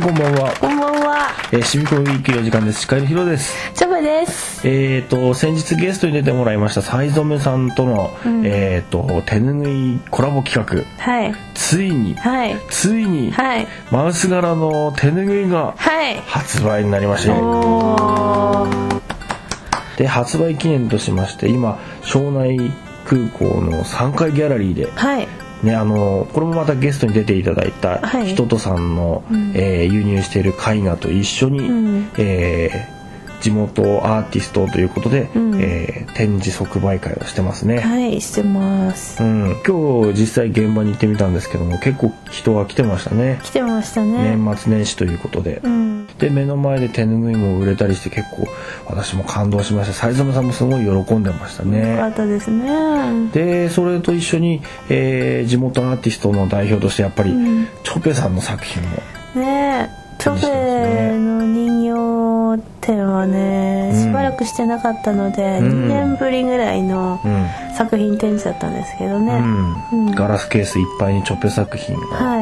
こんばんは。 こんばんは。 シミコンウィークの時間です。司会のヒロです。 チョベです。 先日ゲストに出てもらいましたサイゾメさんとの、手拭いコラボ企画、 はい、 ついに、 はい、 はい、マウス柄の手拭いが発売になりまして、で発売記念としまして今庄内空港の3階ギャラリーで、はいね、これもまたゲストに出ていただいた人とさんの、輸入している絵画と一緒に、地元アーティストということで、展示即売会をしてますね。 はい、してます、 今日実際現場に行ってみたんですけども結構人が来てましたね。 来てましたね。 年末年始ということで、で目の前で手拭いも売れたりして結構私も感動しました。サイゾメさんもすごい喜んでましたね。 よかったですね。 でそれと一緒に、地元アーティストの代表としてやっぱり、チョペさんの作品もね。チョペの人形展はね、しばらくしてなかったので、2年ぶりぐらいの作品展示だったんですけどね、 ガラスケースいっぱいにチョペ作品が、 はい、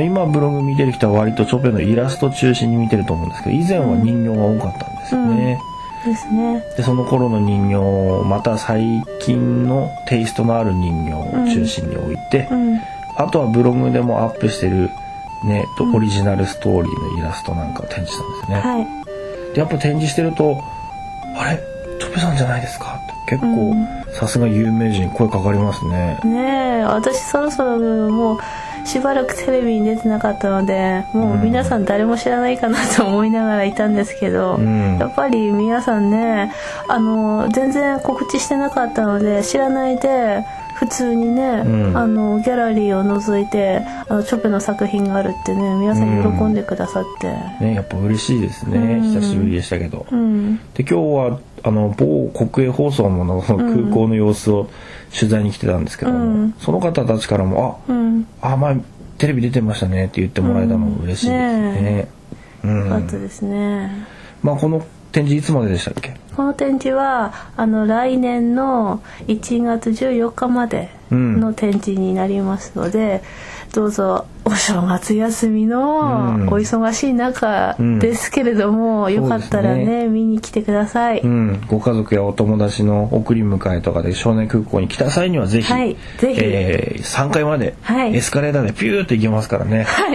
今ブログ見てる人は割とチョペのイラスト中心に見てると思うんですけど、以前は人形が多かったんですよね、 ですね。 でその頃の人形また最近のテイストのある人形を中心に置いて、あとはブログでもアップしてるね、オリジナルストーリーのイラストなんかを展示したんですね、はい、でやっぱ展示してるとあれチョペさんじゃないですかって結構、さすが有名人声かかりますね。 ねえ、私そろそろもうしばらくテレビに出てなかったのでもう皆さん誰も知らないかなと思いながらいたんですけど、やっぱり皆さんね全然告知してなかったので知らないで普通にね、ギャラリーを覗いてチョペの作品があるってね皆さん喜んでくださって、 ね、やっぱ嬉しいですね、久しぶりでしたけど、で今日は某国営放送のその空港の様子を取材に来てたんですけども、その方たちからも前テレビ出てましたねって言ってもらえたのも嬉しいですね。 よかったですね。 この展示いつまででしたっけ？ この展示は来年の1月14日までの展示になりますので、どうぞお正月休みのお忙しい中ですけれども、よかったらね見に来てください、 ご家族やお友達の送り迎えとかで庄内空港に来た際にはぜひ、3階までエスカレーターでピューって行けますからね。 はい、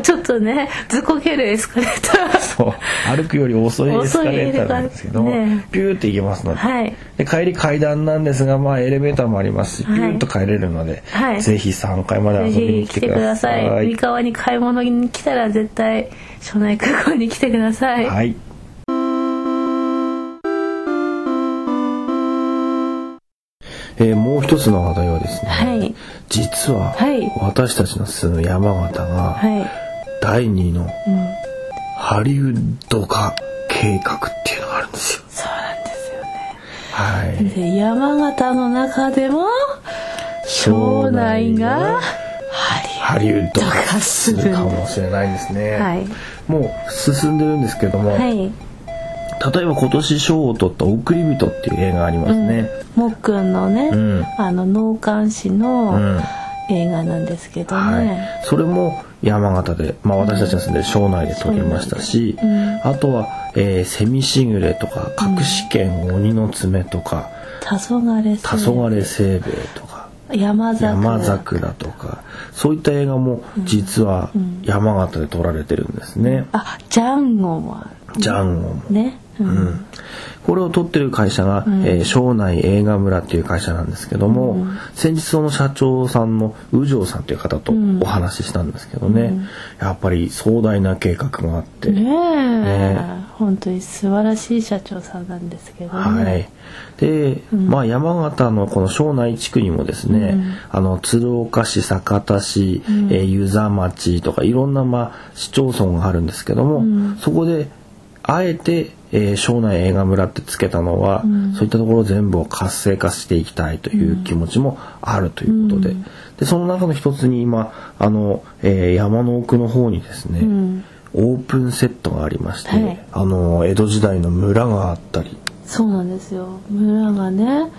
ちょっとねずっこけるエスカレーターそう歩くより遅いエスカレーターなんですけど、ピューって行けますので、で帰り階段なんですが、エレベーターもありますし、ピューッと帰れるので、ぜひ3階まで遊びに来てください。 三河に買い物に来たら絶対庄内空港に来てください。 はい。もう一つの話題はですね、実は私たちの住む山形が第2のハリウッド化計画っていうのがあるんですよ。 そうなんですよね。で山形の中でも庄内がハリウッド化するかもしれないですね、もう進んでるんですけども、例えば今年賞を取った送り人っていう映画がありますね、 もっくんのね、納棺師の映画なんですけどね、 それも山形で、私たちが住んでる庄内で撮りましたし、あとは、セミしぐれとか隠し剣鬼の爪とか黄昏清兵衛とか山桜とかそういった映画も実は山形で撮られてるんですね、 ジャンゴもある。 ジャンゴもね、 これを撮ってる会社が、庄内映画村っていう会社なんですけども、先日その社長さんの宇城さんという方とお話ししたんですけどね、やっぱり壮大な計画があって本当に素晴らしい社長さんなんですけどね、 で、山形のこの庄内地区にもですね、鶴岡市、酒田市、遊佐町とかいろんな市町村があるんですけども、そこであえて、庄内映画村ってつけたのは、そういったところ全部を活性化していきたいという気持ちもあるということで、でその中の一つに今山の奥の方にですね、オープンセットがありまして、江戸時代の村があったり。 そうなんですよ。村がね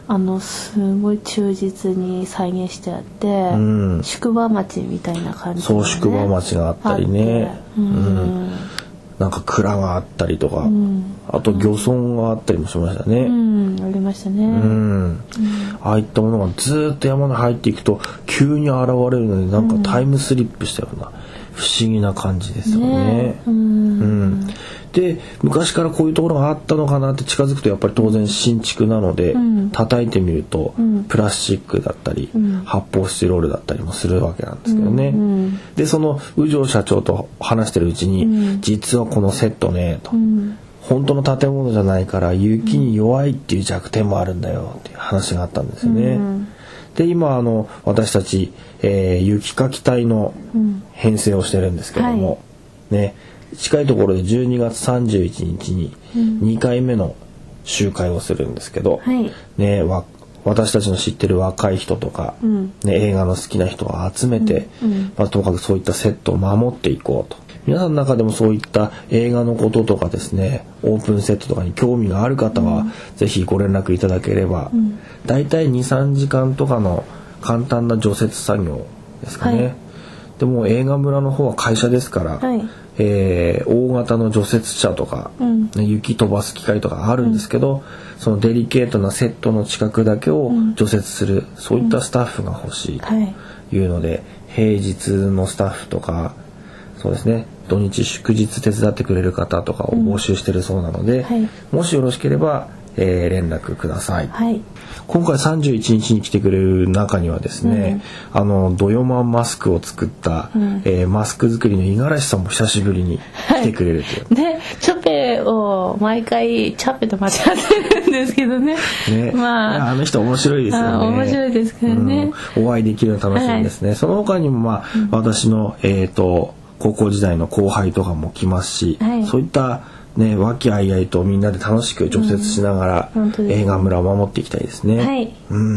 すごい忠実に再現してあって、宿場町みたいな感じ、ね、 そう宿場町があったりね、なんか蔵があったりとか、あと漁村があったりもしましたね、 ありましたね、 ああいったものがずっと山に入っていくと急に現れるのでなんかタイムスリップしたような不思議な感じですよね。で昔からこういうところがあったのかなって近づくとやっぱり当然新築なので、叩いてみると、プラスチックだったり、発泡スチロールだったりもするわけなんですけどね、でその宇城社長と話してるうちに、実はこのセットねと、本当の建物じゃないから雪に弱いっていう弱点もあるんだよっていう話があったんですよね、で今私たち、雪かき隊の編成をしてるんですけども、ね、近いところで12月31日に2回目の集会をするんですけど、ね、私たちの知ってる若い人とか、ね、映画の好きな人を集めて、ともかくそういったセットを守っていこうと。皆さんの中でもそういった映画のこととかですね、オープンセットとかに興味がある方は、ぜひご連絡いただければ、だいたい 2,3 時間とかの簡単な除雪作業ですかね、でも映画村の方は会社ですから、大型の除雪車とか、雪飛ばす機械とかあるんですけど、そのデリケートなセットの近くだけを除雪する、そういったスタッフが欲しいというので、平日のスタッフとかそうですね、土日祝日手伝ってくれる方とかを募集してるそうなので、もしよろしければ、連絡ください、今回31日に来てくれる中にはですね、ドヨマンマスクを作った、マスク作りの五十嵐さんも久しぶりに来てくれるという、 ね、チョペを毎回チャペと間違ってるんですけどね、 あの人面白いですよね。 面白いですからね、 お会いできるの楽しみですね、その他にも私の高校時代の後輩とかも来ますし、そういったね、和気あいあいとみんなで楽しく除雪しながら、映画村を守っていきたいですね。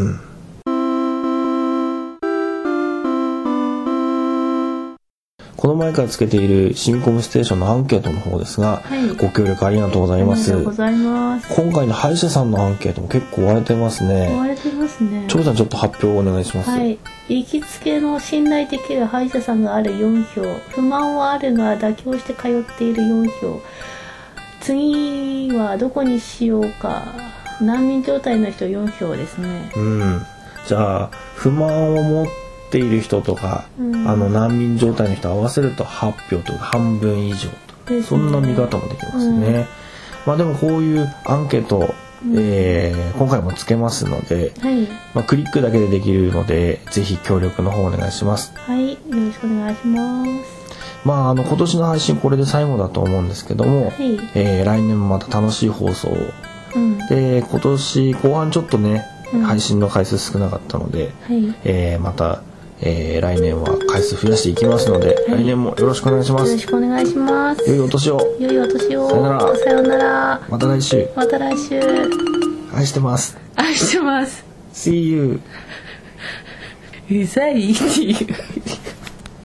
この前からつけているシンコムステーションのアンケートの方ですが、ご協力ありがとうございます。今回の歯医者さんのアンケートも結構割れてますね。長さんちょっと発表をお願いします。 行きつけの信頼できる歯医者さんがある4票、不満はあるが妥協して通っている4票、次はどこにしようか、難民状態の人4票ですね。 じゃあ不満を持っている人とか、難民状態の人合わせると8票とか半分以上と、そんな見方もできますね。でもこういうアンケート、今回もつけますので、クリックだけでできるのでぜひ協力の方お願いします。 よろしくお願いします。 今年の配信これで最後だと思うんですけども、来年もまた楽しい放送を、で今年後半ちょっとね、配信の回数少なかったので、また、来年は回数増やしていきますので、来年もよろしくお願いします。 よろしくお願いします。 良いお年を。 良いお年を。 さよなら。 さよなら。 また来週。 また来週。 愛してます。 愛してます。 See you。 うざいっていう。